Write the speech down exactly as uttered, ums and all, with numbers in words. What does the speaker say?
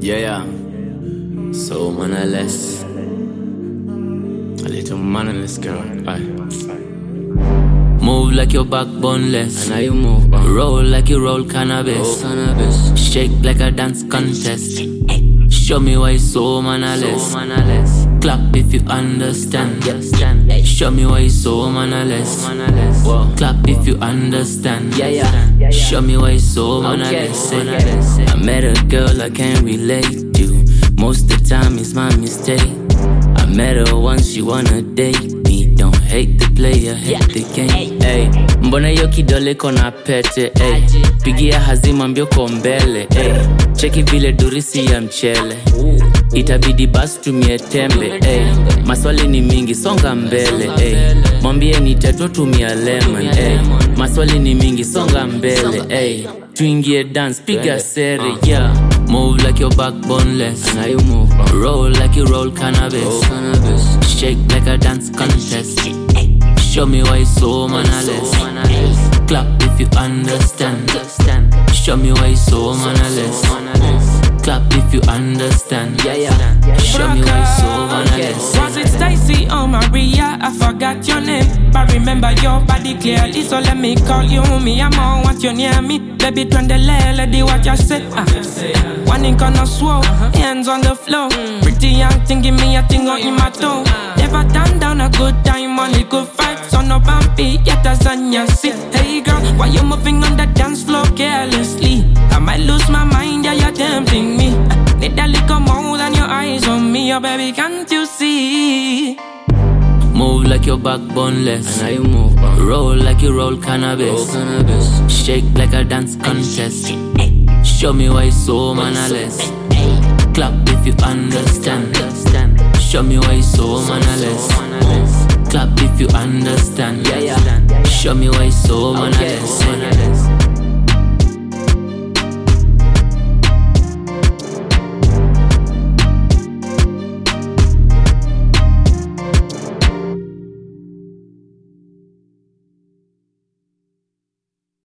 Yeah, yeah. So mannerless. A little mannerless girl. Aye. Move like your backboneless. And how you move, bro? Roll like you roll cannabis. Roll cannabis. Shake like a dance contest. Show me why you so mannerless. So mannerless. Clap if you understand. understand. Show me why you so mannerless. So mannerless. Clap if you understand. Yeah, yeah. yeah, yeah. Show me why you so mannerless. Okay. Okay. I met a girl I can't relate to. Most the time it's my mistake. I met her once, she wanna date me. Don't hate the player, hate the game. Hey, mbona yo kidole kona pete. Hey, pigia hazima mbioko mbele. Hey, cheki vile durisi ya mchele. Itabidi basi tumie tembe. Hey, maswali ni mingi, songa mbele. Hey, mwambie nitatua tumia lemon. Hey, maswali ni mingi, songa mbele. Hey, tuingie dance, piga seri, yeah. Move like your backboneless. And how you move, bro? Roll like you roll cannabis. Roll cannabis. Shake like a dance contest. Show me why you so mannerless. So mannerless. Clap if you understand. understand. Show me why you so mannerless. So mannerless. Clap if you understand. Yeah, yeah. Show me why you so mannerless. Was it Stacy or Maria? I forgot your name, but remember your body clearly. So let me call you me. I'm on what you near me. Baby, turn the lady, what you say? Uh. One ink on a swole, hands on the floor. Pretty young thing, give me a thing on in my toe. Never turn down a good time, only good vibes. So no bumpy, yet as on your seat. Hey girl, why you moving on the dance floor carelessly? I might lose my mind, yeah, you're tempting me. Need a little more than your eyes on me, oh baby, can't you see? Move like your backboneless. And how you move, bro? Roll like you roll cannabis. Roll cannabis. Shake like a dance contest. Show me why you so mannerless. Clap if you understand. Show me why you so mannerless. Clap if you understand. Show me why you so mannerless.